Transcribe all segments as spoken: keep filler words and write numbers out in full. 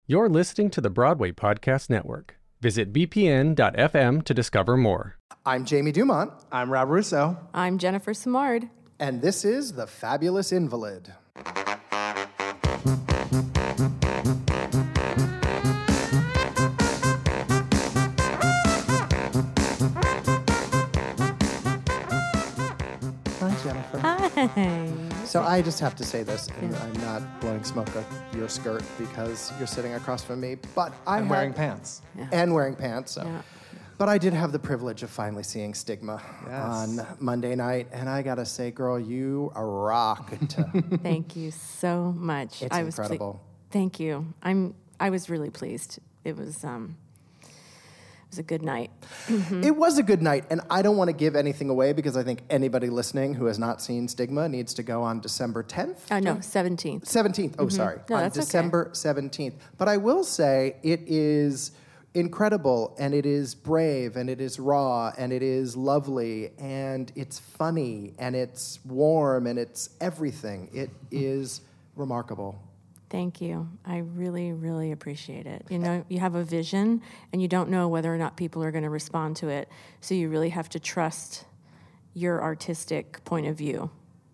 You're listening to the Broadway Podcast Network. Visit b p n dot f m to discover more. I'm Jamie Dumont. I'm Rob Russo. I'm Jennifer Simard. And this is The Fabulous Invalid. Hi, Jennifer. Hi. So I just have to say this, and yeah. I'm not blowing smoke up your skirt because you're sitting across from me, but I I'm had, wearing pants. Yeah. And wearing pants. So. Yeah. But I did have the privilege of finally seeing Stigma yes. on Monday night, and I gotta say, girl, you rocked. Thank you so much. It's I incredible. Was ple- Thank you. I'm. I was really pleased. It was. Um, it was a good night. Mm-hmm. It was a good night, and I don't want to give anything away because I think anybody listening who has not seen Stigma needs to go on December tenth. Oh no, seventeenth. seventeenth. Oh, mm-hmm. sorry. No, on that's December okay. seventeenth. But I will say it is incredible, and it is brave, and it is raw, and it is lovely, and it's funny, and it's warm, and it's everything. It is remarkable. Thank you. I really, really appreciate it. You know, you have a vision, and you don't know whether or not people are going to respond to it, so you really have to trust your artistic point of view.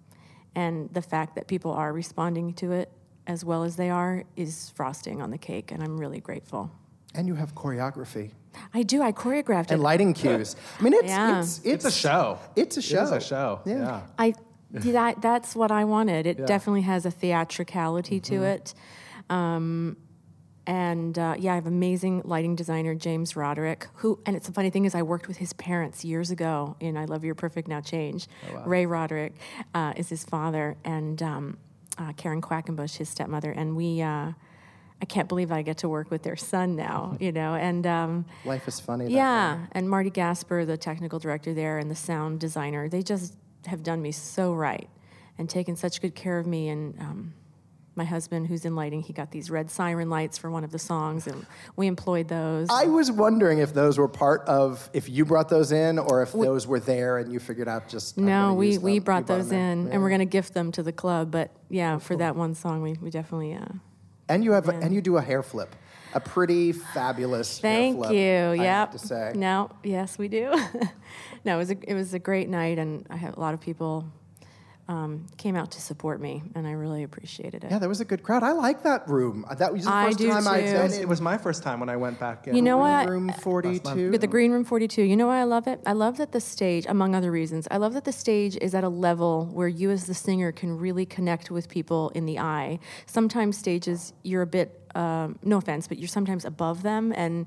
And the fact that people are responding to it as well as they are is frosting on the cake, and I'm really grateful. And you have choreography. I do. I choreographed it. And lighting cues. I mean, it's Yeah. it's, it's It's a show. It's a show. It is a show. Yeah. yeah. I that that's what I wanted. It Yeah. definitely has a theatricality to Mm-hmm. it. Um, and uh, yeah, I have amazing lighting designer James Roderick, who, and it's the funny thing is I worked with his parents years ago in I Love You're Perfect Now Change. Oh, wow. Ray Roderick uh, is his father, and um, uh, Karen Quackenbush, his stepmother, and we. Uh, I can't believe I get to work with their son now, you know, and um, Life is funny. That yeah, way. and Marty Gasper, the technical director there, and the sound designer, they just have done me so right and taken such good care of me. And um, my husband, who's in lighting, he got these red siren lights for one of the songs, and we employed those. I was wondering if those were part of, if you brought those in, or if we, those were there and you figured out just. No, we, we them. brought you those brought in, yeah. and we're going to gift them to the club. But yeah, for cool. that one song, we, we definitely. Uh, And you have, yeah. a, and you do a hair flip, a pretty fabulous Thank hair flip. you. I Yep. have to say. No, yes, we do. No, it was a, it was a great night, and I had a lot of people um, came out to support me, and I really appreciated it. Yeah, there was a good crowd. I like that room. That was the I first do time I'd too. been It was, in it was my first time when I went back in. You know what? room forty-two. The Green Room forty-two. You know why I love it? I love that the stage, among other reasons, I love that the stage is at a level where you as the singer can really connect with people in the eye. Sometimes stages, you're a bit, um, no offense, but you're sometimes above them, and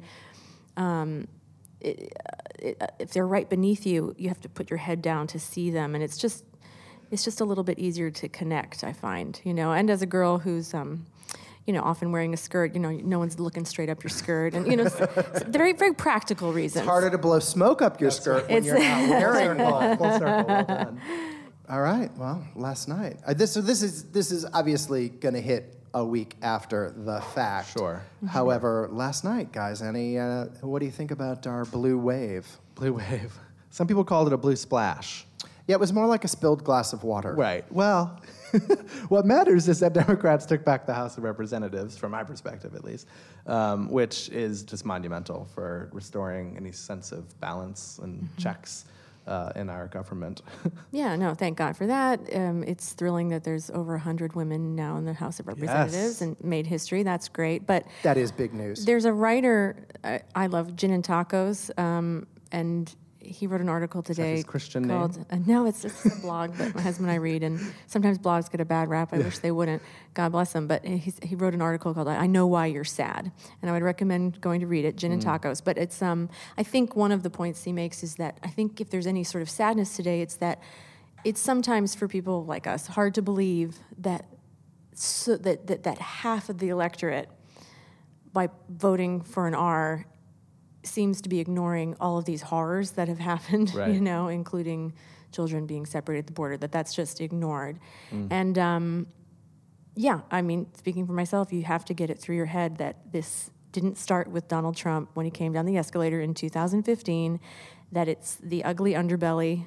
um, it, it, if they're right beneath you, you have to put your head down to see them, and it's just, it's just a little bit easier to connect, I find, you know. And as a girl who's, um, you know, often wearing a skirt, you know, no one's looking straight up your skirt, and you know, very, very practical reasons. It's harder to blow smoke up your skirt when It's- you're not wearing one. Full circle, well done. All right. Well, last night. Uh, this so this is this is obviously going to hit a week after the fact. Sure. However, last night, guys, any uh, what do you think about our blue wave? Blue wave. Some people called it a blue splash. Yeah, it was more like a spilled glass of water. Right. Well, what matters is that Democrats took back the House of Representatives, from my perspective at least, um, which is just monumental for restoring any sense of balance and mm-hmm. checks uh, in our government. Yeah, no, thank God for that. Um, it's thrilling that there's over one hundred women now in the House of Representatives Yes. and made history. That's great. But That is big news. there's a writer, I, I love Gin and Tacos, um, and he wrote an article today his Christian called, name? Uh, no, it's just a blog that my husband and I read, and sometimes blogs get a bad rap. I wish they wouldn't. God bless them. But he's, he wrote an article called "I Know Why You're Sad," and I would recommend going to read it. Gin and Tacos. But it's, um, I think one of the points he makes is that I think if there's any sort of sadness today, it's that it's sometimes for people like us hard to believe that so that that, that half of the electorate, by voting for an R, seems to be ignoring all of these horrors that have happened, Right. you know, including children being separated at the border, that that's just ignored. Mm. And, um, yeah, I mean, speaking for myself, you have to get it through your head that this didn't start with Donald Trump when he came down the escalator in two thousand fifteen, that it's the ugly underbelly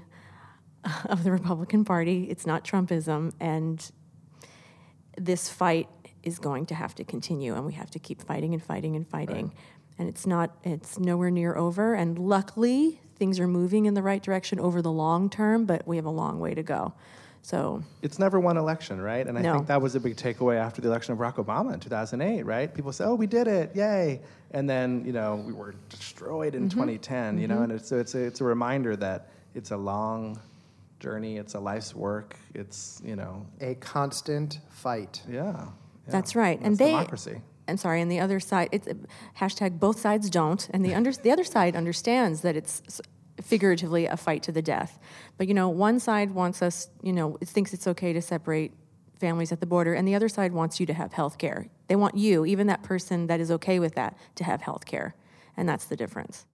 of the Republican Party. It's not Trumpism. And this fight is going to have to continue, and we have to keep fighting and fighting and fighting. Right. And it's not, it's nowhere near over. And luckily, things are moving in the right direction over the long term, but we have a long way to go. So it's never one election, right? And I no. think that was a big takeaway after the election of Barack Obama in two thousand eight, right? People say, "Oh, we did it, yay!" And then, you know, we were destroyed in mm-hmm. twenty ten. Mm-hmm. You know, and it's so it's a, it's a reminder that it's a long journey, it's a life's work, it's, you know, a constant fight. Yeah, yeah. That's right. That's and they democracy. I'm sorry, and the other side, it's hashtag both sides don't, and the under, the other side understands that it's figuratively a fight to the death. But, you know, one side wants us, you know, it thinks it's okay to separate families at the border, and the other side wants you to have health care. They want you, even that person that is okay with that, to have health care. And that's the difference.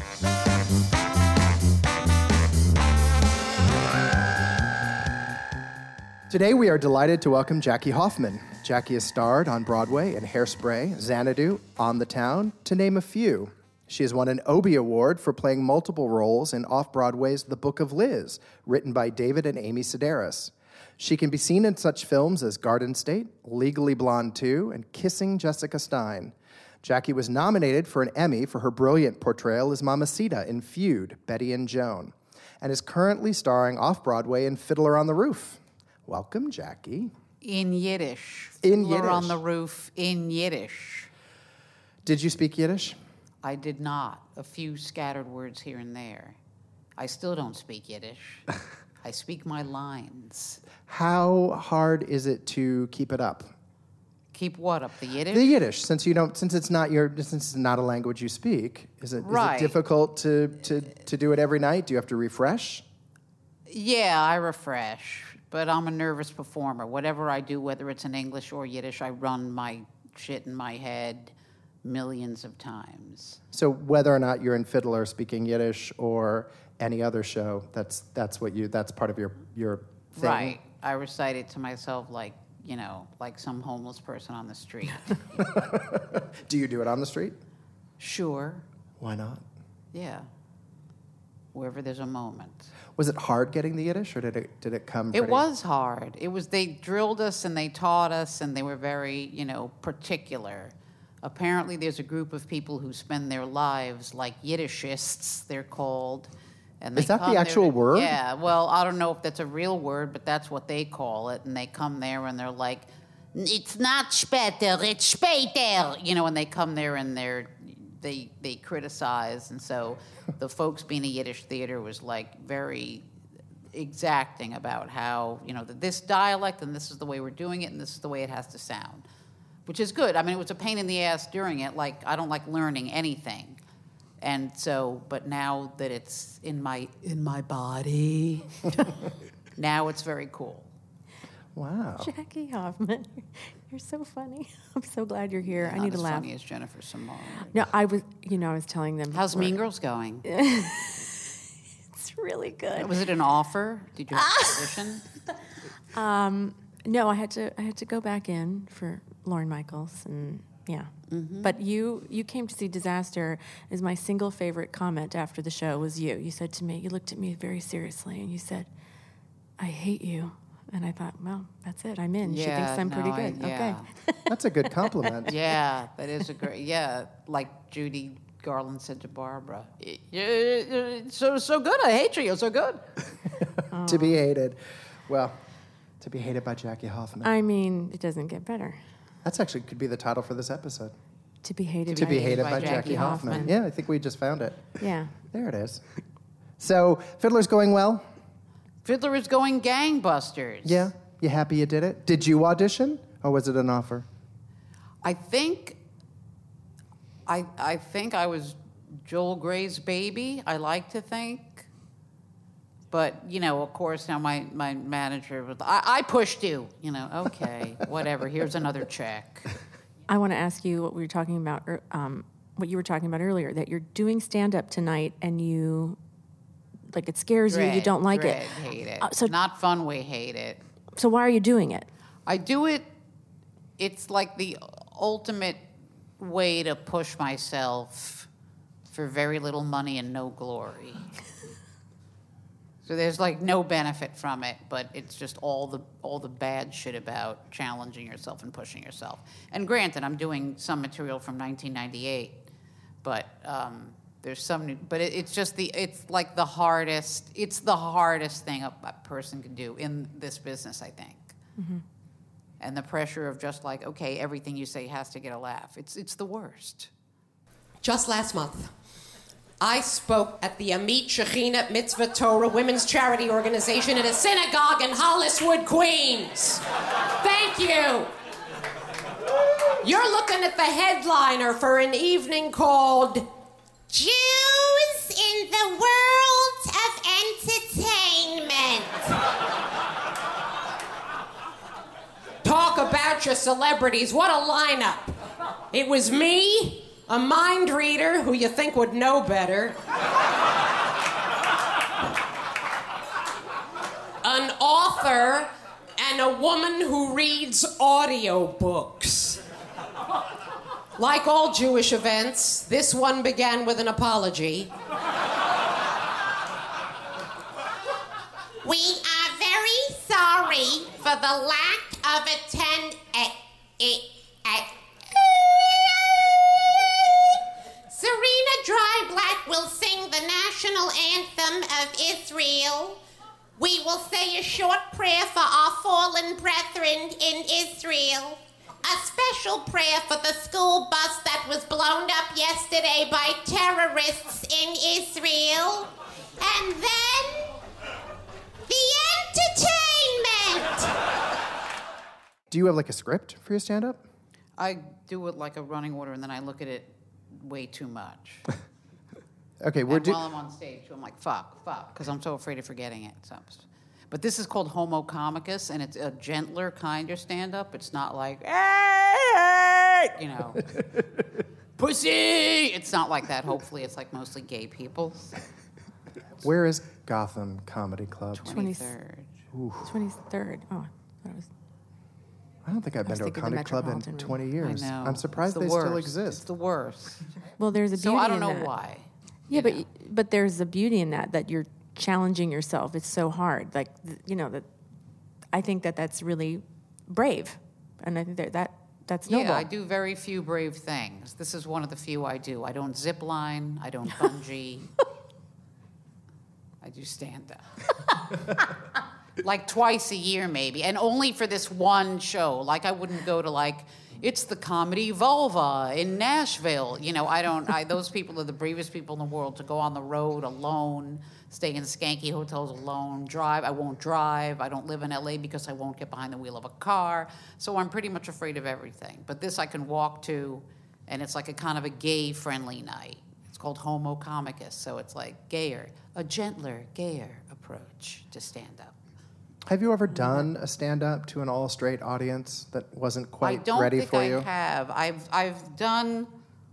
Today we are delighted to welcome Jackie Hoffman. Jackie has starred on Broadway in Hairspray, Xanadu, On the Town, to name a few. She has won an Obie Award for playing multiple roles in Off-Broadway's The Book of Liz, written by David and Amy Sedaris. She can be seen in such films as Garden State, Legally Blonde two, and Kissing Jessica Stein. Jackie was nominated for an Emmy for her brilliant portrayal as Mamacita in Feud, Betty and Joan, and is currently starring Off-Broadway in Fiddler on the Roof. Welcome, Jackie. In Yiddish. In Fiddler Yiddish. on the Roof in Yiddish. Did you speak Yiddish? I did not. A few scattered words here and there. I still don't speak Yiddish. I speak my lines. How hard is it to keep it up? Keep what up? The Yiddish? The Yiddish, since you don't, since it's not your, since it's not a language you speak, is it, right. is it difficult to, to to do it every night? Do you have to refresh? Yeah, I refresh, but I'm a nervous performer. Whatever I do, whether it's in English or Yiddish, I run my shit in my head millions of times. So whether or not you're in Fiddler speaking Yiddish or any other show, that's that's what you that's part of your your thing. Right. I recite it to myself like, you know, like some homeless person on the street. Do you do it on the street? Sure. Why not? Yeah. Wherever there's a moment. Was it hard getting the Yiddish, or did it did it come? It pretty... was hard. It was. They drilled us and they taught us, and they were very, you know, particular. Apparently, there's a group of people who spend their lives like Yiddishists, they're called. And they Is that come the actual there, word? Yeah. Well, I don't know if that's a real word, but that's what they call it. And they come there and they're like, "It's not später, it's später," you know. And they come there and they're they they criticize, and so the folks being a Yiddish theater was like very exacting about how, you know, that this dialect and this is the way we're doing it and this is the way it has to sound. Which is good. I mean, it was a pain in the ass during it. Like, I don't like learning anything. And so, but now that it's in my in my body, now it's very cool. Wow. Jackie Hoffman, you're so funny. I'm so glad you're here. Not I need as to laugh. funny as Jennifer Simone. No, I was, you know, I was telling them. How's before. Mean Girls going? It's really good. Was it an offer? Did you have to audition? Um, no, I had to. I had to go back in for Lorne Michaels, and yeah. Mm-hmm. But you, you came to see Disaster. Is my single favorite comment after the show was you. You said to me, you looked at me very seriously, and you said, "I hate you." And I thought, well, that's it. I'm in. Yeah, she thinks I'm no, pretty I- good. yeah. Okay. That's a good compliment. Yeah, that is a great. Yeah, like Judy Garland said to Barbara, "You're so so good. I hate you. You're so good." To be hated. Well, to be hated by Jackie Hoffman. I mean, it doesn't get better. That's actually could be the title for this episode. To be hated. To by be hated by, by Jackie, Jackie Hoffman. Hoffman. Yeah, I think we just found it. Yeah. There it is. So, Fiddler's going well? Fiddler is going gangbusters. Yeah? You happy you did it? Did you audition, or was it an offer? I think I I think I was Joel Gray's baby, I like to think. But, you know, of course, now my, my manager was, I, I pushed you. You know, okay, whatever, here's another check. I want to ask you what we were talking about, er, um, what you were talking about earlier, that you're doing stand-up tonight and you, like, it scares you, you Dread, don't like dread, it. hate it. Uh, so- Not fun, we hate it. So why are you doing it? I do it, it's like the ultimate way to push myself for very little money and no glory. So there's like no benefit from it, but it's just all the all the bad shit about challenging yourself and pushing yourself. And granted, I'm doing some material from nineteen ninety-eight, but um, there's some new, but it, it's just the it's like the hardest it's the hardest thing a, a person can do in this business, I think. Mm-hmm. And the pressure of just like, okay, everything you say has to get a laugh. It's it's the worst. Just last month, I spoke at the Amit Shekhinah Mitzvah Torah Women's Charity Organization in a synagogue in Holliswood, Queens. Thank you. You're looking at the headliner for an evening called Jews in the World of Entertainment. Talk about your celebrities. What a lineup. It was me, a mind reader who you think would know better, an author, and a woman who reads audiobooks. Like all Jewish events, this one began with an apology. We are very sorry for the lack of attend. Uh, uh, uh, Serena Dryblack will sing the national anthem of Israel. We will say a short prayer for our fallen brethren in Israel. A special prayer for the school bus that was blown up yesterday by terrorists in Israel. And then, the entertainment! Do you have like a script for your stand-up? I do it like a running order, and then I look at it way too much. Okay, we're and do- while I'm on stage, I'm like, fuck, fuck, because I'm so afraid of forgetting it. So, but this is called Homo Comicus, and it's a gentler kind of stand-up. It's not like, hey, you know, pussy. It's not like that. Hopefully, it's like mostly gay people. Where is Gotham Comedy Club? twenty-third. twenty-third. Oh, that was... I don't think I've I was been to a thinking the comedy club in Metropolitan Room. twenty years. I know. I'm surprised It's they the still worst. exist. It's the worst. Well, there's a beauty So I don't in know that. why. Yeah, you but know. but there's a beauty in that that you're challenging yourself. It's so hard. Like th- you know that. I think that that's really brave, and I think that, that that's noble. Yeah, I do very few brave things. This is one of the few I do. I don't zip line. I don't bungee. I do stand up. Like twice a year, maybe, and only for this one show. Like I wouldn't go to like, it's the Comedy Vulva in Nashville. You know, I don't. I those people are the bravest people in the world to go on the road alone, stay in skanky hotels alone, drive. I won't drive. I don't live in L A because I won't get behind the wheel of a car. So I'm pretty much afraid of everything. But this I can walk to, and it's like a kind of a gay-friendly night. It's called Homo Comicus, so it's like gayer, a gentler, gayer approach to stand-up. Have you ever done a stand-up to an all-straight audience that wasn't quite I don't ready think for I you? have. I've I've done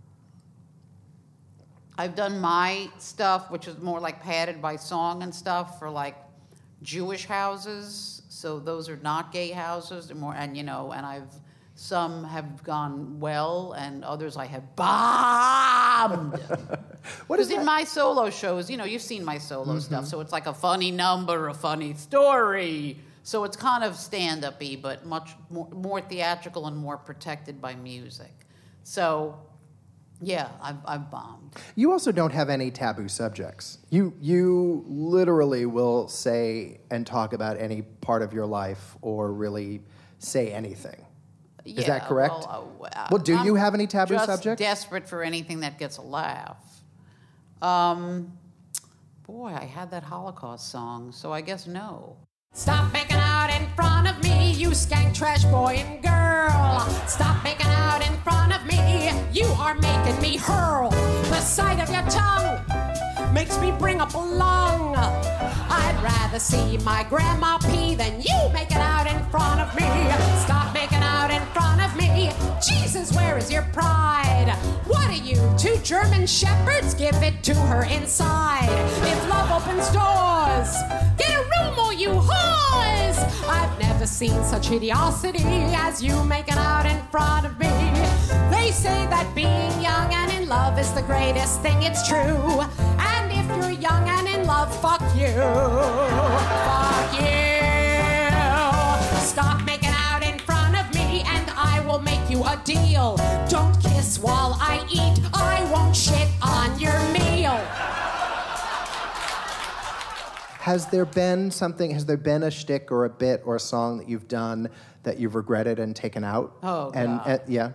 I've done my stuff, which is more like padded by song and stuff for like Jewish houses. So those are not gay houses. They're more, and you know, and I've some have gone well, and others I have bombed. What is Because in that? my solo shows, you know, you've seen my solo mm-hmm. stuff, so it's like a funny number, a funny story. So it's kind of stand-up-y, but much more, more theatrical and more protected by music. So, yeah, I've, I've bombed. You also don't have any taboo subjects. You you literally will say and talk about any part of your life or really say anything. Yeah, Is that correct? Well, uh, Well, do I'm you have any taboo just subjects? Desperate for anything that gets a laugh. Um, boy, I had that Holocaust song, so I guess no. Stop making out in front of me, you skank trash boy and girl. Stop making out in front of me, you are making me hurl. The sight of your tongue makes me bring up a lung. I'd rather see my grandma pee than you making out in front of me. Stop making out in front of me. Jesus, where is your pride? What are you, two German shepherds? Give it to her inside. If love opens doors, get a room or you whores. I've never seen such hideosity as you making out in front of me. They say that being young and in love is the greatest thing, it's true. And if if you're young and in love, fuck you. Fuck you. Stop making out in front of me and I will make you a deal. Don't kiss while I eat. I won't shit on your meal. Has there been something, has there been a shtick or a bit or a song that you've done that you've regretted and taken out? Oh, and, God. uh, yeah.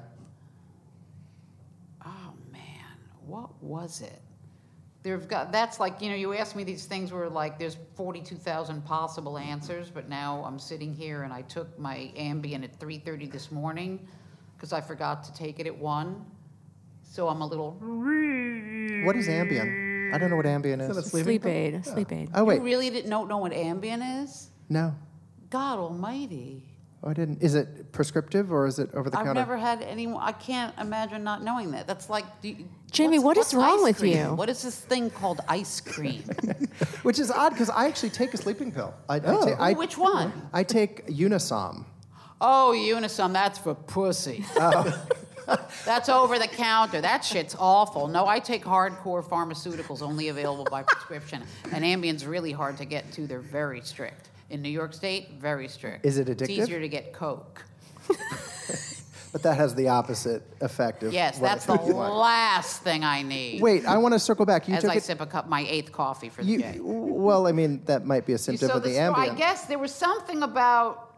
Oh, man. What was it? There've got, that's like, you know, you ask me these things where, like, there's forty-two thousand possible answers, but now I'm sitting here and I took my Ambien at three thirty this morning because I forgot to take it at one. So I'm a little... What is Ambien? I don't know what Ambien is. Sleep aid. Sleep aid. Oh, wait. You really didn't know, know what Ambien is? No. God almighty. Oh, I didn't. Is it prescriptive or is it over the I've counter? never had anyone. I can't imagine not knowing that. That's like, do you, Jamie, what's, what is what's wrong ice with cream? you? What is this thing called ice cream? Which is odd because I actually take a sleeping pill. I, Oh. I, ta- I, Which one? I take Unisom. Oh, Unisom, that's for pussy. That's over the counter. That shit's awful. No, I take hardcore pharmaceuticals only available by prescription. And Ambien's really hard to get to. They're very strict. In New York State, very strict. Is it addictive? It's easier to get Coke. But that has the opposite effect of Yes, what that's it- the last thing I need. Wait, I want to circle back. You As took I it. sip a cup, my eighth coffee for the You, day. well, I mean, that might be a symptom So of the the sto- I Ambien. guess there was something about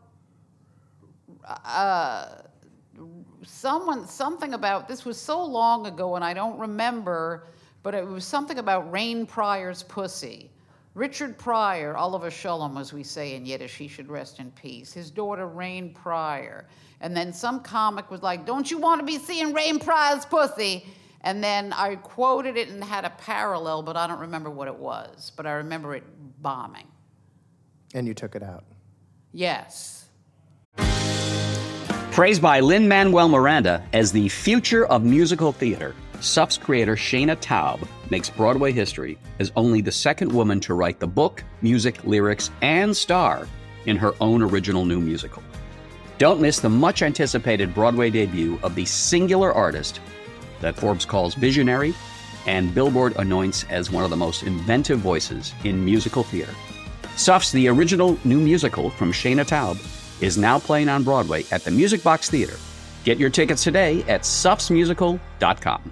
uh, someone, something about this was so long ago, and I don't remember, but it was something about Rain Pryor's pussy. Richard Pryor, Oliver Sholem, as we say in Yiddish, he should rest in peace. His daughter, Rain Pryor. And then some comic was like, "Don't you want to be seeing Rain Pryor's pussy?" And then I quoted it and had a parallel, but I don't remember what it was. But I remember it bombing. And you took it out. Yes. Praised by Lin-Manuel Miranda as the future of musical theater, S U F's creator Shana Taub makes Broadway history as only the second woman to write the book, music, lyrics, and star in her own original new musical. Don't miss the much-anticipated Broadway debut of the singular artist that Forbes calls visionary and Billboard anoints as one of the most inventive voices in musical theater. S U F's The Original New Musical from Shana Taub is now playing on Broadway at the Music Box Theater. Get your tickets today at sufs musical dot com.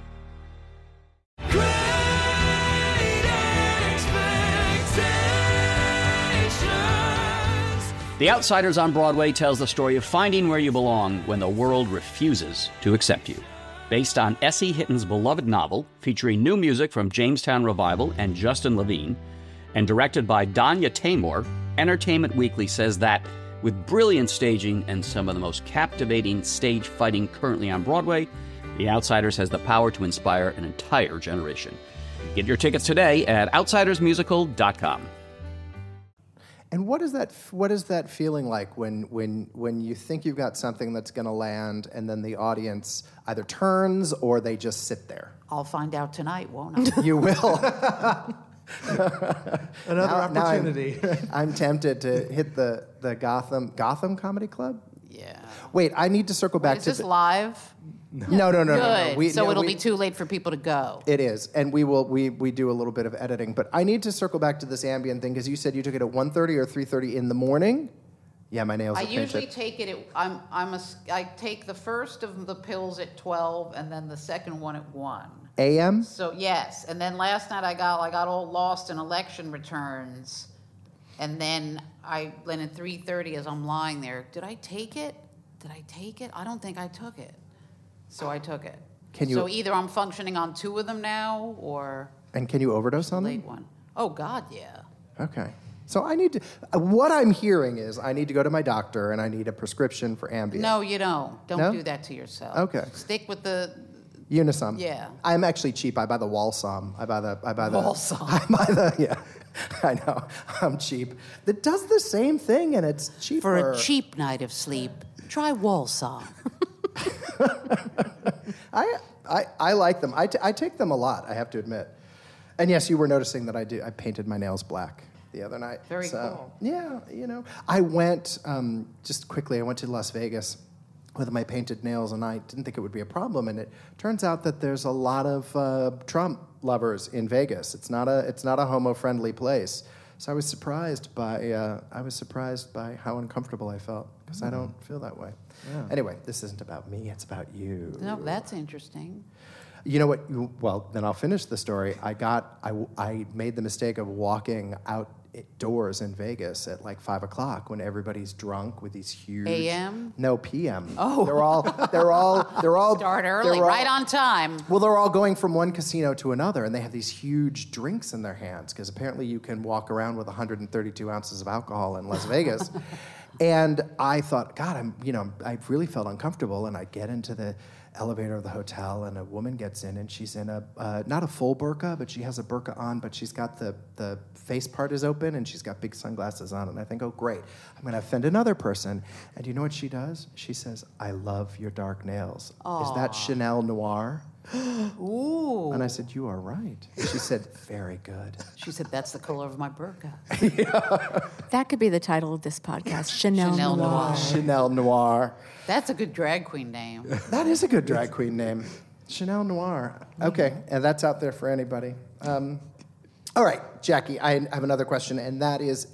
The Outsiders on Broadway tells the story of finding where you belong when the world refuses to accept you. Based on S E. Hitton's beloved novel, featuring new music from Jamestown Revival and Justin Levine, and directed by Danya Taymor, Entertainment Weekly says that, with brilliant staging and some of the most captivating stage fighting currently on Broadway, The Outsiders has the power to inspire an entire generation. Get your tickets today at outsiders musical dot com. And what is that? What is that feeling like when when when you think you've got something that's going to land, and then the audience either turns or they just sit there? I'll find out tonight, won't I? You will. Another Now- now I'm- opportunity. I'm tempted to hit the the Gotham Gotham Comedy Club. Yeah. Wait, I need to circle back Is to this the, live? no, no, no, no, no. Good. We- so no, it'll we- be too late for people to go. It is, and we will. We we do a little bit of editing, but I need to circle back to this Ambien thing because you said you took it at one thirty or three thirty in the morning. Yeah, my nails. I are painted. usually take it. At, I'm. I'm a. s- I take the first of the pills at twelve, and then the second one at one. A M. So yes, and then last night I got I got all lost in election returns, and then I then at three thirty as I'm lying there, did I take it? Did I take it? I don't think I took it. So I took it. Can you- So either I'm functioning on two of them now, or And can you overdose on late them? one. Oh God, yeah. Okay. So I need to. Uh, what I'm hearing is I need to go to my doctor and I need a prescription for Ambien. No, you don't. Don't No? do that to yourself. Okay. Stick with the. Unisom. Yeah. I'm actually cheap. I buy the Walsum. I buy the. I buy the. Walsum. I buy the. Yeah. I know. I'm cheap. That does the same thing and it's cheaper. For a cheap night of sleep, try Walsall. I, I, I like them. I, t- I take them a lot, I have to admit. And yes, you were noticing that I do. I painted my nails black the other night. Very so, cool. Yeah, you know. I went, um, just quickly, I went to Las Vegas with my painted nails, and I didn't think it would be a problem. And it turns out that there's a lot of uh, Trump lovers in Vegas. It's not a it's not a homo-friendly place. So I was surprised by uh, I was surprised by how uncomfortable I felt because mm. I don't feel that way. Yeah. Anyway, this isn't about me. It's about you. No, that's interesting. You know what? Well, then I'll finish the story. I got I, I made the mistake of walking outdoors in Vegas at like five o'clock when everybody's drunk with these huge A M? No, P M. Oh, they're all they're all they're all start early, all, right on time. Well, they're all going from one casino to another, and they have these huge drinks in their hands because apparently you can walk around with one hundred thirty-two ounces of alcohol in Las Vegas. And I thought, God, I'm you know I really felt uncomfortable, and I get into the elevator of the hotel, and a woman gets in, and she's in a uh, not a full burqa, but she has a burqa on, but she's got the the face part is open, and she's got big sunglasses on, and I think, oh great, I'm going to offend another person. And you know what she does? She says, "I love your dark nails. Aww. Is that Chanel Noir?" Ooh. And I said, "You are right." She said, "Very good." She said, "That's the color of my burqa." That could be the title of this podcast, Chanel, Chanel Noir. Noir. Chanel Noir. That's a good drag queen name. That is a good drag queen name. Chanel Noir. Okay, and that's out there for anybody. Um, all right, Jackie, I have another question, and that is,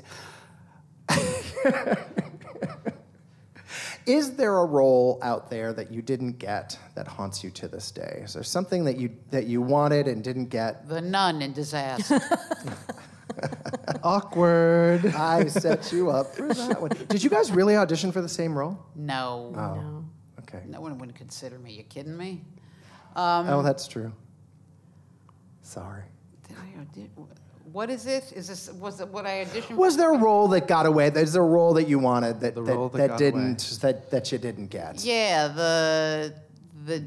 is there a role out there that you didn't get that haunts you to this day? Is there something that you that you wanted and didn't get? The nun in Disaster. Awkward. I set you up for that one. Did you guys really audition for the same role? No. Oh, No. okay. No one would consider me. You kidding me? Um, Oh, that's true. Sorry. did I audi- What is it? Is this was it what I auditioned Was for? there a role that got away? Is there a role that you wanted that The that, role that that got didn't that, that you didn't get? Yeah, the the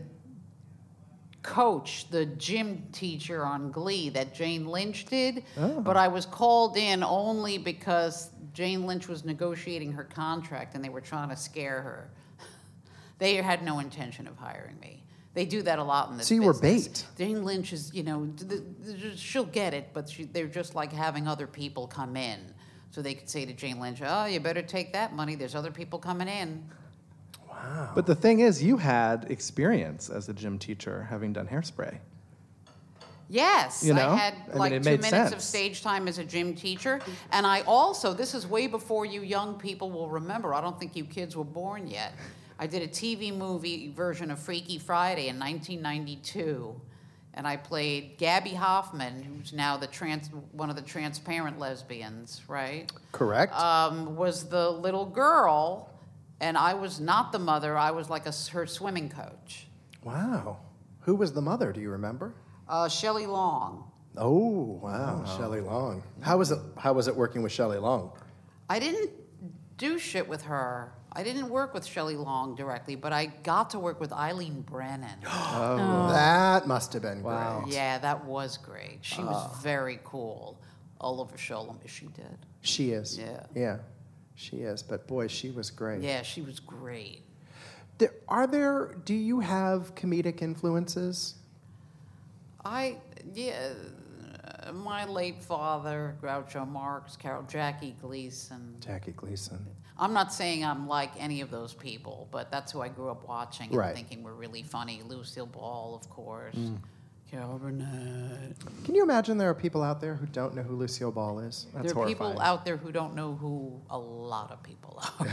coach, the gym teacher on Glee that Jane Lynch did, Oh. but I was called in only because Jane Lynch was negotiating her contract and they were trying to scare her. They had no intention of hiring me. They do that a lot in this So you were business. bait. Jane Lynch is, you know, th- th- she'll get it, but she, they're just like having other people come in. So they could say to Jane Lynch, oh, you better take that money. There's other people coming in. But the thing is, you had experience as a gym teacher, having done Hairspray. Yes, You know? I had I mean, like it two made minutes of sense. stage time as a gym teacher. And I also, this is way before you young people will remember. I don't think you kids were born yet. I did a T V movie version of Freaky Friday in nineteen ninety-two. And I played Gabby Hoffman, who's now the trans, one of the transparent lesbians, right? Correct. Um, was the little girl, and I was not the mother. I was like a, her swimming coach. Wow. Who was the mother? Do you remember? Uh, Shelley Long. Oh, wow, Shelley Long. How was it? How was it working with Shelley Long? I didn't do shit with her. I didn't work with Shelley Long directly, but I got to work with Eileen Brennan. That must have been Wow. great. Yeah, that was great. She was very cool. Oliver Sholem, is she dead? She is. Yeah. Yeah, she is. But boy, she was great. Yeah, she was great. There, are there? Do you have comedic influences? I, yeah, uh, my late father, Groucho Marx, Carol Jackie Gleason. Jackie Gleason. I'm not saying I'm like any of those people, but that's who I grew up watching and Right. thinking were really funny. Lucille Ball, of course. Carol Burnett. Can you imagine there are people out there who don't know who Lucille Ball is? That's there are horrifying. people out there who don't know who a lot of people are.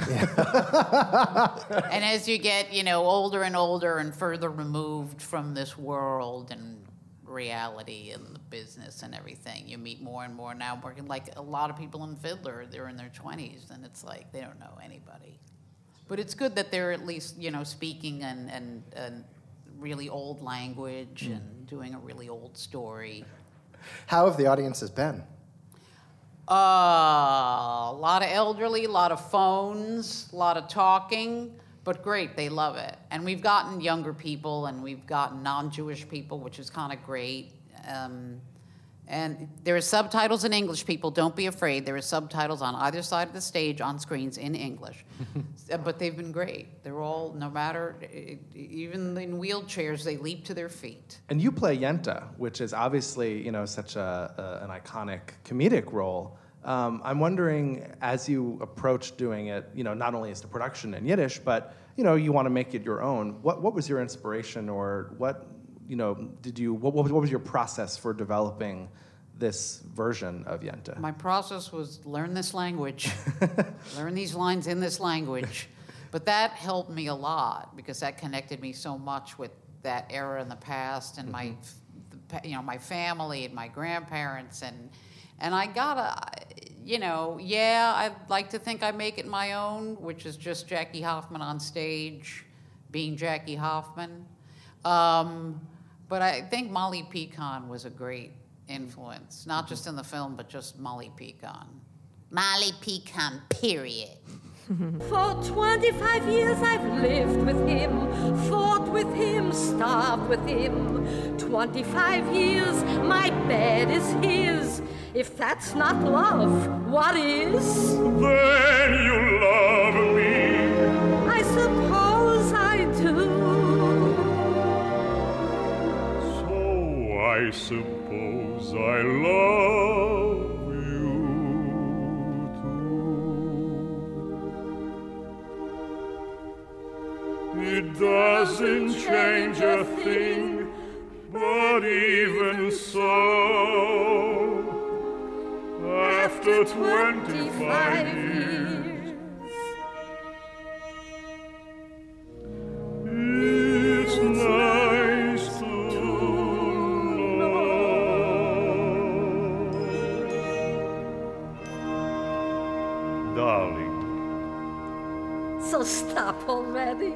And as you get, you know, older and older and further removed from this world and reality and the business and everything, you meet more and more now working like a lot of people in Fiddler, they're in their twenties and it's like they don't know anybody. But it's good that they're at least, you know, speaking and, and, and really old language and doing a really old story. How have the audiences been? Uh, a lot of elderly, a lot of phones, a lot of talking, but great, they love it. And we've gotten younger people and we've gotten non-Jewish people, which is kind of great. Um, and there are subtitles in English, people, don't be afraid. There are subtitles on either side of the stage on screens in English. But they've been great. They're all, no matter, even in wheelchairs, they leap to their feet. And you play Yenta, which is obviously, you know, such a, a an iconic comedic role. Um, I'm wondering, as you approach doing it, you know, not only as the production in Yiddish, but you know, you want to make it your own. What what was your inspiration, or what, you know, did you? What, what was your process for developing this version of Yenta? My process was learn this language, learn these lines in this language. But that helped me a lot because that connected me so much with that era in the past and mm-hmm. my, you know, my family and my grandparents and and I gotta, you know, yeah, I'd like to think I make it my own, which is just Jackie Hoffman on stage, being Jackie Hoffman. Um, but I think Molly Pecan was a great influence, not just in the film, but just Molly Pecan. Molly Pecan, period. For twenty-five years I've lived with him, fought with him, starved with him. twenty-five years, my bed is his. If that's not love, what is? Then you love me. I suppose I do. So I suppose I love you too. It doesn't change a thing, but even so, after twenty-five years, it's nice to know. Darling. So stop already.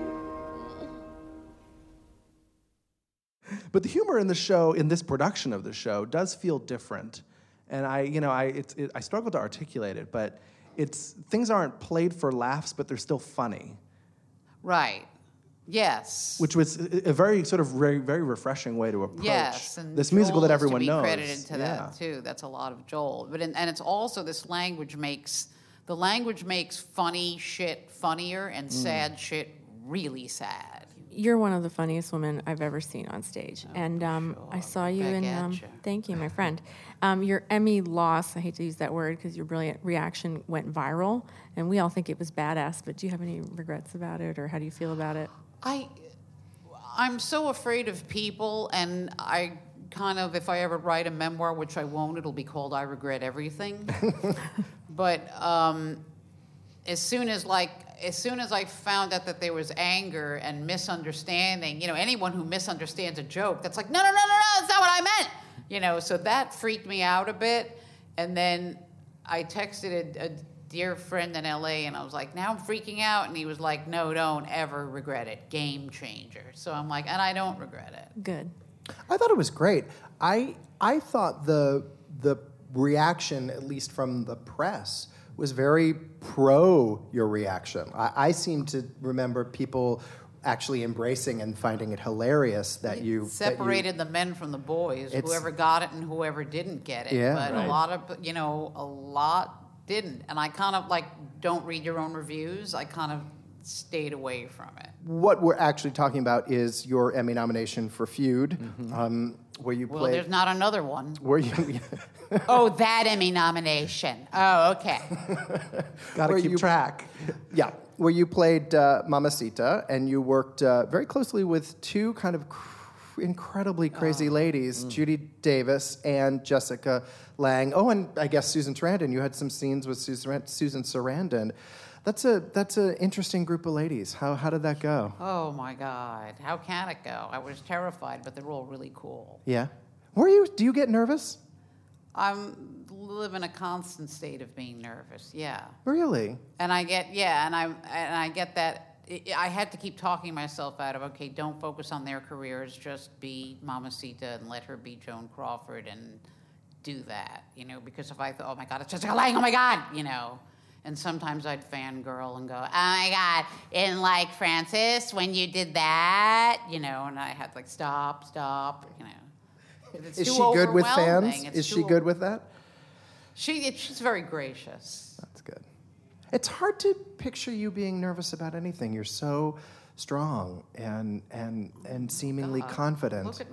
But the humor in the show, in this production of the show, does feel different. And I, you know, I, it's, it, I struggle to articulate it, but it's things aren't played for laughs, but they're still funny. Right. Yes. Which was a very sort of very, very refreshing way to approach yes, and this Joel musical that is everyone to be knows. credited to yeah. that too. That's a lot of Joel. But in, and it's also this language makes the language makes funny shit funnier and mm. sad shit really sad. You're one of the funniest women I've ever seen on stage, oh, and um, sure. I saw you Back in. Um, you. Thank you, my friend. Um, your Emmy loss. I hate to use that word because your brilliant reaction went viral, and we all think it was badass. But do you have any regrets about it, or how do you feel about it? I, I'm so afraid of people, and I kind of, if I ever write a memoir, which I won't, it'll be called "I Regret Everything." But um, as soon as like. As soon as I found out that there was anger and misunderstanding, you know, anyone who misunderstands a joke, that's like, no, no, no, no, no, that's not what I meant. You know, so that freaked me out a bit. And then I texted a, a dear friend in L A, and I was like, now I'm freaking out. And he was like, no, don't ever regret it. Game changer. So I'm like, and I don't regret it. Good. I thought it was great. I I thought the the reaction, at least from the press, was very pro your reaction. I, I seem to remember people actually embracing and finding it hilarious that it you separated that you, the men from the boys. Whoever got it and whoever didn't get it. Yeah, but right. a lot of you know a lot didn't, and I kind of like don't read your own reviews. I kind of stayed away from it. What we're actually talking about is your Emmy nomination for Feud, mm-hmm. um, where you well, played. Well, there's not another one. Where you? Oh, that Emmy nomination. Oh, okay. Got to keep you, track. Yeah, where you played uh, Mamacita, and you worked uh, very closely with two kind of cr- incredibly crazy oh. ladies, mm. Judy Davis and Jessica Lange. Oh, and I guess Susan Sarandon. You had some scenes with Susan, Susan Sarandon. That's a that's an interesting group of ladies. How how did that go? Oh my God, how can it go? I was terrified, but they're all really cool. Yeah. Were you? Do you get nervous? I live in a constant state of being nervous. Yeah. Really? And I get yeah, and I and I get that. I had to keep talking myself out of okay, don't focus on their careers, just be Mamacita and let her be Joan Crawford and do that, you know. Because if I thought, oh my God, it's Jessica Lange, oh my God, you know. And sometimes I'd fangirl and go, oh my God, in like Frances, when you did that, you know, and I had to like, stop, stop, you know. It's Is too she good with overwhelming. fans? It's Is she too- good with that? She, it, she's very gracious. That's good. It's hard to picture you being nervous about anything. You're so strong and and and seemingly God, confident. Look at my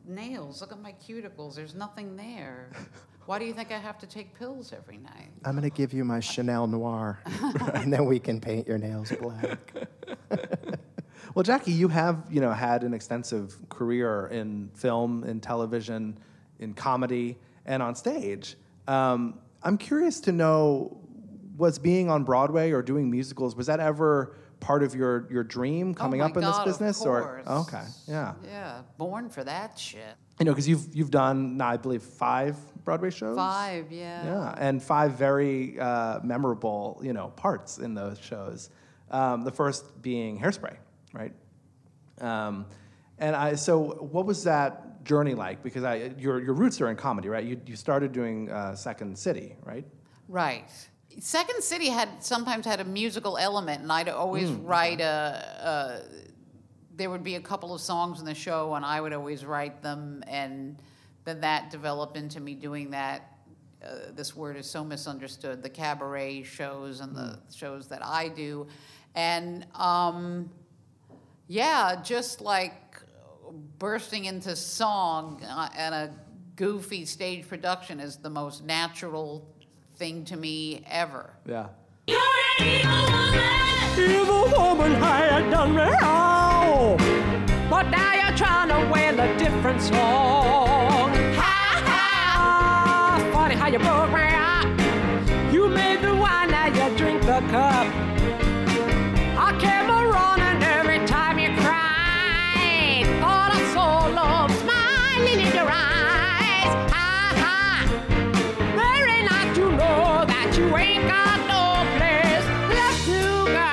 nails. Look at my cuticles. There's nothing there. Why do you think I have to take pills every night? I'm going to give you my Chanel Noir, and then we can paint your nails black. Well, Jackie, you have, you know, had an extensive career in film, in television, in comedy, and on stage. Um, I'm curious to know, was being on Broadway or doing musicals, was that ever part of your, your dream coming oh up in God, this business? Of course. Or okay, yeah, yeah, born for that shit. You know, because you've you've done, now, I believe, five Broadway shows. Five, yeah. Yeah, and five very uh, memorable, you know, parts in those shows. Um, the first being Hairspray, right? Um, and I so what was that journey like? Because I your your roots are in comedy, right? You you started doing uh, Second City, right? Right. Second City had sometimes had a musical element, and I'd always mm, write a, a. There would be a couple of songs in the show, and I would always write them, and then that developed into me doing that. Uh, this word is so misunderstood. The cabaret shows and the mm. shows that I do, and um, yeah, just like bursting into song uh, and a goofy stage production is the most natural thing to me ever. Yeah. You're an evil woman. Evil woman had done me wrong, but now you're trying to win a different song. Ha ha! Funny how you broke me up. You made the wine, now you drink the cup. I came a running every time you cried. Thought I saw love smiling in your eyes. Ha ha! Very nice to know that you ain't got no place left to go.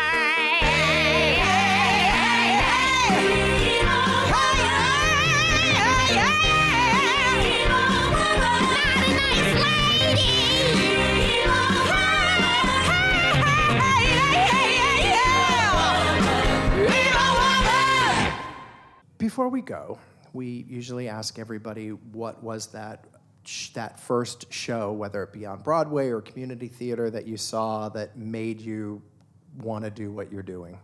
Before we go, we usually ask everybody what was that sh- that first show, whether it be on Broadway or community theater, that you saw that made you want to do what you're doing.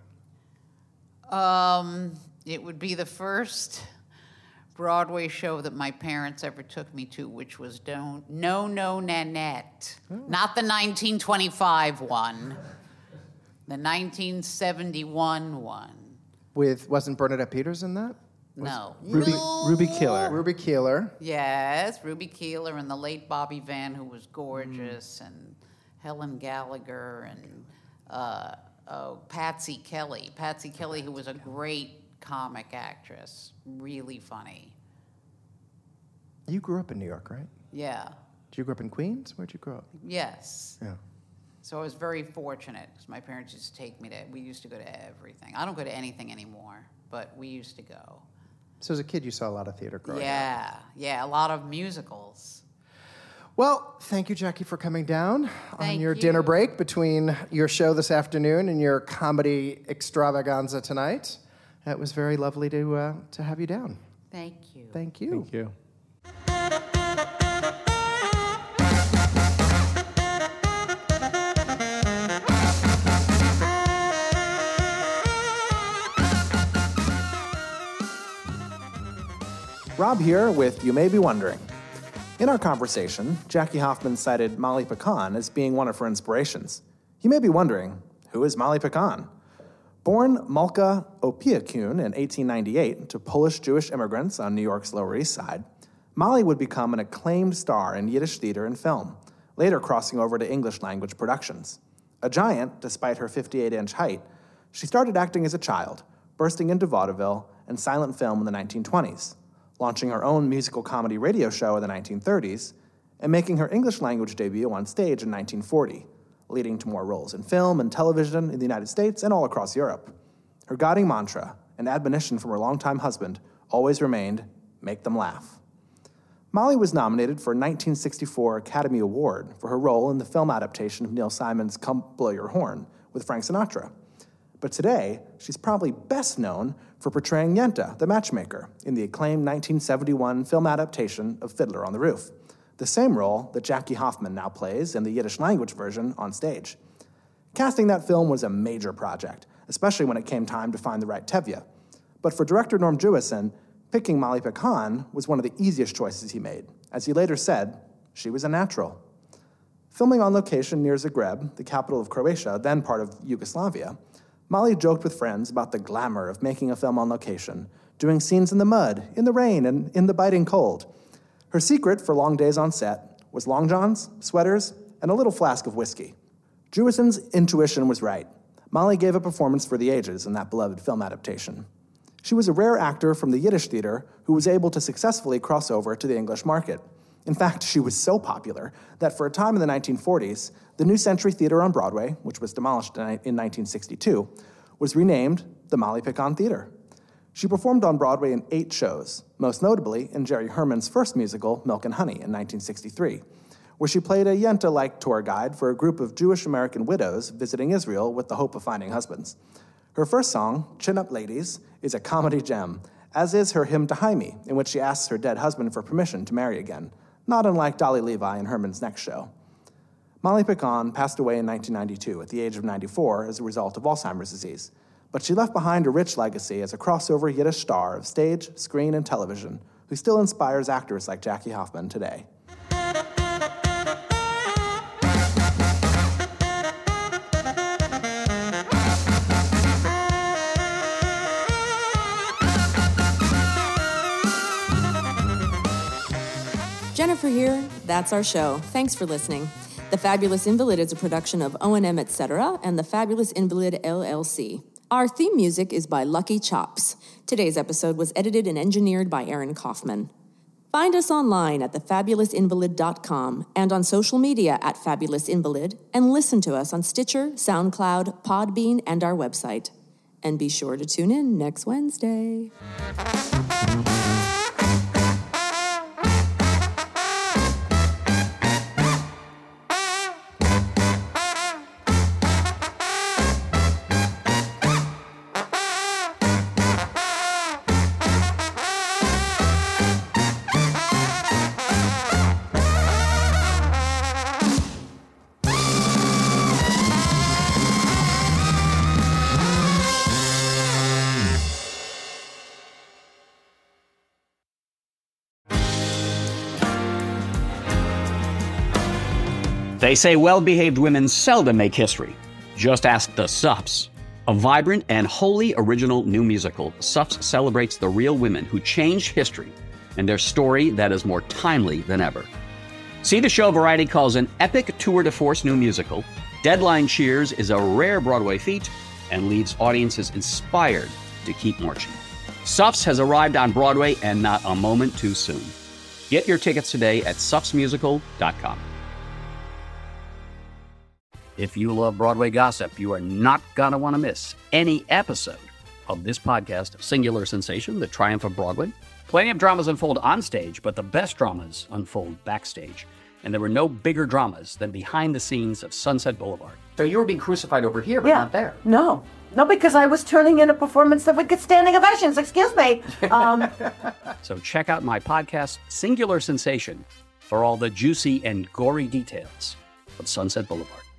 Um, it would be the first Broadway show that my parents ever took me to, which was Don't, No No Nanette. Oh. Not the nineteen twenty-five one, the nineteen seventy-one one. With, wasn't Bernadette Peters in that? Was no. Ruby, no. Ruby Keeler. Ruby Keeler. Yes, Ruby Keeler and the late Bobby Van, who was gorgeous, mm. and Helen Gallagher and uh, oh, Patsy Kelly. Patsy Kelly, who was a great comic actress, really funny. You grew up in New York, right? Yeah. Did you grow up in Queens? Where'd you grow up? Yes. Yeah. So I was very fortunate because my parents used to take me to, we used to go to everything. I don't go to anything anymore, but we used to go. So as a kid, you saw a lot of theater growing yeah, up. Yeah, yeah, a lot of musicals. Well, thank you, Jackie, for coming down thank on your you. dinner break between your show this afternoon and your comedy extravaganza tonight. It was very lovely to uh, to have you down. Thank you. Thank you. Thank you. Rob here with You May Be Wondering. In our conversation, Jackie Hoffman cited Molly Picon as being one of her inspirations. You may be wondering, who is Molly Picon? Born Malka Opiekun in eighteen ninety-eight to Polish Jewish immigrants on New York's Lower East Side, Molly would become an acclaimed star in Yiddish theater and film, later crossing over to English-language productions. A giant, despite her fifty-eight inch height, she started acting as a child, bursting into vaudeville and silent film in the nineteen twenties. Launching her own musical comedy radio show in the nineteen thirties, and making her English-language debut on stage in nineteen forty, leading to more roles in film and television in the United States and all across Europe. Her guiding mantra, an admonition from her longtime husband, always remained, make them laugh. Molly was nominated for a nineteen sixty-four Academy Award for her role in the film adaptation of Neil Simon's Come Blow Your Horn with Frank Sinatra. But today, she's probably best known for portraying Yenta, the matchmaker, in the acclaimed nineteen seventy-one film adaptation of Fiddler on the Roof, the same role that Jackie Hoffman now plays in the Yiddish-language version on stage. Casting that film was a major project, especially when it came time to find the right Tevye. But for director Norm Jewison, Picking Molly Picon was one of the easiest choices he made. As he later said, she was a natural. Filming on location near Zagreb, the capital of Croatia, then part of Yugoslavia, Molly joked with friends about the glamour of making a film on location, doing scenes in the mud, in the rain, and in the biting cold. Her secret for long days on set was long johns, sweaters, and a little flask of whiskey. Jewison's intuition was right. Molly gave a performance for the ages in that beloved film adaptation. She was a rare actor from the Yiddish theater who was able to successfully cross over to the English market. In fact, she was so popular that for a time in the nineteen forties, the New Century Theater on Broadway, which was demolished in nineteen sixty-two, was renamed the Molly Picon Theater. She performed on Broadway in eight shows, most notably in Jerry Herman's first musical, Milk and Honey, in nineteen sixty-three, where she played a Yenta-like tour guide for a group of Jewish-American widows visiting Israel with the hope of finding husbands. Her first song, Chin Up Ladies, is a comedy gem, as is her hymn to Jaime, in which she asks her dead husband for permission to marry again, not unlike Dolly Levi in Herman's next show. Molly Picon passed away in nineteen ninety-two at the age of ninety-four as a result of Alzheimer's disease, but she left behind a rich legacy as a crossover Yiddish star of stage, screen, and television who still inspires actors like Jackie Hoffman today. Jennifer here. That's our show. Thanks for listening. The Fabulous Invalid is a production of O and M et cetera and the Fabulous Invalid L L C. Our theme music is by Lucky Chops. Today's episode was edited and engineered by Aaron Kaufman. Find us online at the fabulous invalid dot com and on social media at Fabulous Invalid, and listen to us on Stitcher, SoundCloud, Podbean, and our website. And be sure to tune in next Wednesday. They say well-behaved women seldom make history. Just ask the Sups. A vibrant and wholly original new musical, Sups celebrates the real women who changed history and their story that is more timely than ever. See the show Variety calls an epic tour de force new musical. Deadline cheers is a rare Broadway feat and leaves audiences inspired to keep marching. Sups has arrived on Broadway, and not a moment too soon. Get your tickets today at sups musical dot com. If you love Broadway gossip, you are not going to want to miss any episode of this podcast, Singular Sensation, The Triumph of Broadway. Plenty of dramas unfold on stage, but the best dramas unfold backstage. And there were no bigger dramas than behind the scenes of Sunset Boulevard. So you were being crucified over here, but yeah. not there. No. No, because I was turning in a performance that would get standing ovations. Excuse me. Um, so check out my podcast, Singular Sensation, for all the juicy and gory details of Sunset Boulevard.